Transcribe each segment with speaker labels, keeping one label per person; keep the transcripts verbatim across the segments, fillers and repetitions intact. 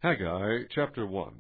Speaker 1: Haggai chapter one.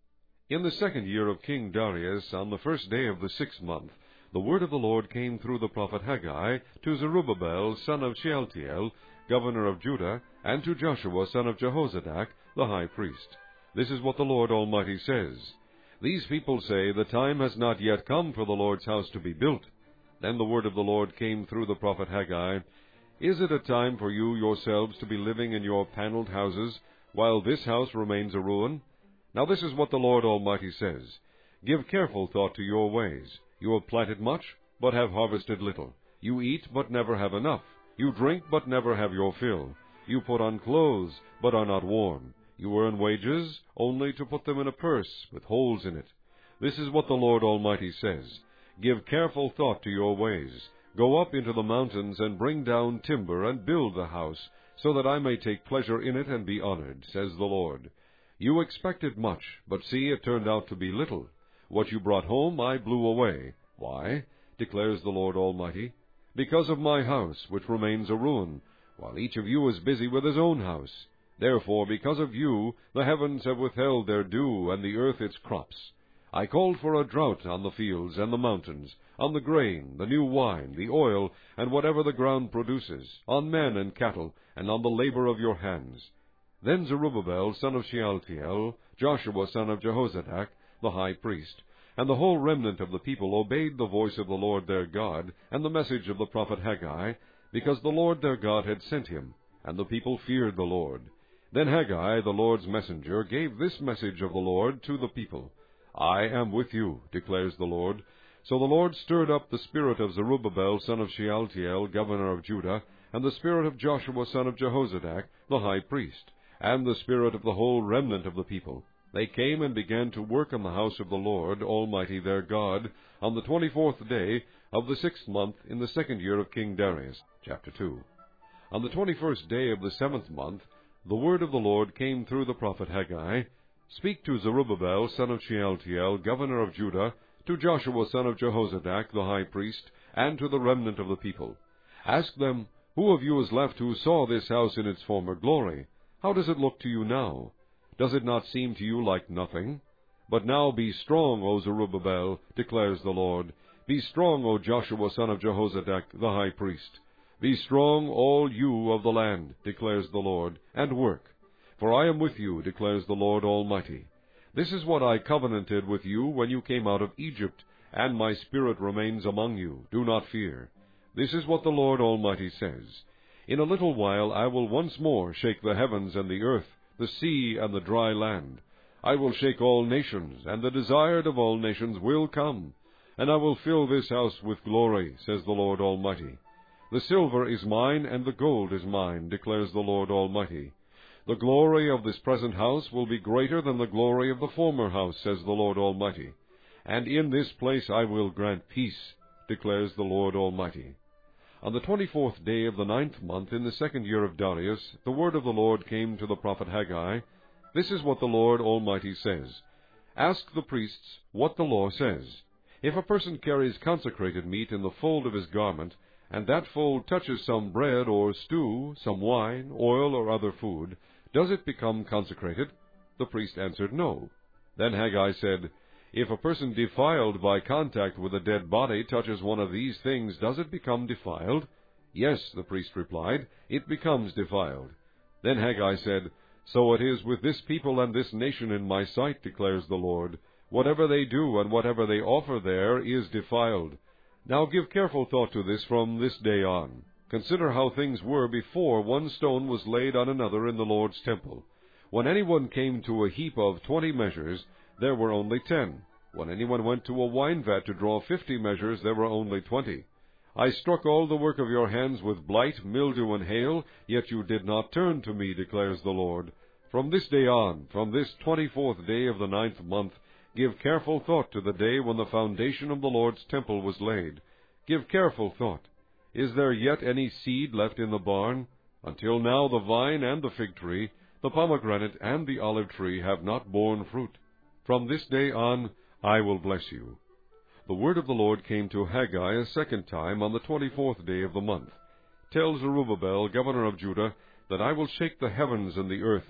Speaker 1: In the second year of King Darius, on the first day of the sixth month, the word of the Lord came through the prophet Haggai to Zerubbabel son of Shealtiel, governor of Judah, and to Joshua son of Jehozadak, the high priest. This is what the Lord Almighty says. These people say, The time has not yet come for the Lord's house to be built. Then the word of the Lord came through the prophet Haggai. Is it a time for you yourselves to be living in your paneled houses, while this house remains a ruin? Now this is what the Lord Almighty says. Give careful thought to your ways. You have planted much, but have harvested little. You eat, but never have enough. You drink, but never have your fill. You put on clothes, but are not warm. You earn wages, only to put them in a purse with holes in it. This is what the Lord Almighty says. Give careful thought to your ways. Go up into the mountains and bring down timber and build the house, so that I may take pleasure in it and be honored, says the Lord. You expected much, but see, it turned out to be little. What you brought home I blew away. Why? Declares the Lord Almighty. Because of my house, which remains a ruin, while each of you is busy with his own house. Therefore, because of you, the heavens have withheld their dew, and the earth its crops. I called for a drought on the fields and the mountains, on the grain, the new wine, the oil, and whatever the ground produces, on men and cattle, and on the labor of your hands. Then Zerubbabel son of Shealtiel, Joshua son of Jehozadak, the high priest, and the whole remnant of the people obeyed the voice of the Lord their God, and the message of the prophet Haggai, because the Lord their God had sent him, and the people feared the Lord. Then Haggai, the Lord's messenger, gave this message of the Lord to the people. I am with you, declares the Lord. So the Lord stirred up the spirit of Zerubbabel son of Shealtiel, governor of Judah, and the spirit of Joshua son of Jehozadak, the high priest, and the spirit of the whole remnant of the people. They came and began to work in the house of the Lord Almighty their God, on the twenty-fourth day of the sixth month in the second year of King Darius. Chapter two. On the twenty-first day of the seventh month, the word of the Lord came through the prophet Haggai. Speak to Zerubbabel son of Shealtiel, governor of Judah, to Joshua son of Jehozadak, the high priest, and to the remnant of the people. Ask them, Who of you is left who saw this house in its former glory? How does it look to you now? Does it not seem to you like nothing? But now be strong, O Zerubbabel, declares the Lord. Be strong, O Joshua son of Jehozadak, the high priest. Be strong, all you of the land, declares the Lord, and work. For I am with you, declares the Lord Almighty. This is what I covenanted with you when you came out of Egypt, and my spirit remains among you. Do not fear. This is what the Lord Almighty says. In a little while I will once more shake the heavens and the earth, the sea and the dry land. I will shake all nations, and the desired of all nations will come. And I will fill this house with glory, says the Lord Almighty. The silver is mine, and the gold is mine, declares the Lord Almighty. The glory of this present house will be greater than the glory of the former house, says the Lord Almighty. And in this place I will grant peace, declares the Lord Almighty. On the twenty-fourth day of the ninth month in the second year of Darius, the word of the Lord came to the prophet Haggai. This is what the Lord Almighty says. Ask the priests what the law says. If a person carries consecrated meat in the fold of his garment, and that fold touches some bread or stew, some wine, oil, or other food, does it become consecrated? The priest answered, No. Then Haggai said, If a person defiled by contact with a dead body touches one of these things, does it become defiled? Yes, the priest replied, it becomes defiled. Then Haggai said, So it is with this people and this nation in my sight, declares the Lord. Whatever they do and whatever they offer there is defiled. Now give careful thought to this from this day on. Consider how things were before one stone was laid on another in the Lord's temple. When anyone came to a heap of twenty measures, there were only ten. When anyone went to a wine vat to draw fifty measures, there were only twenty. I struck all the work of your hands with blight, mildew, and hail, yet you did not turn to me, declares the Lord. From this day on, from this twenty-fourth day of the ninth month, give careful thought to the day when the foundation of the Lord's temple was laid. Give careful thought. Is there yet any seed left in the barn? Until now the vine and the fig tree, the pomegranate and the olive tree have not borne fruit. From this day on I will bless you. The word of the Lord came to Haggai a second time on the twenty-fourth day of the month. Tell Zerubbabel, governor of Judah, that I will shake the heavens and the earth.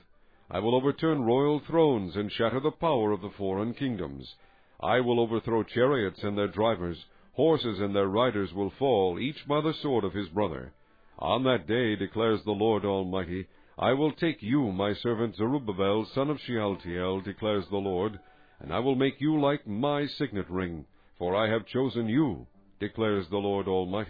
Speaker 1: I will overturn royal thrones, and shatter the power of the foreign kingdoms. I will overthrow chariots and their drivers. Horses and their riders will fall, each by the sword of his brother. On that day, declares the Lord Almighty, I will take you, my servant Zerubbabel, son of Shealtiel, declares the Lord, and I will make you like my signet ring, for I have chosen you, declares the Lord Almighty.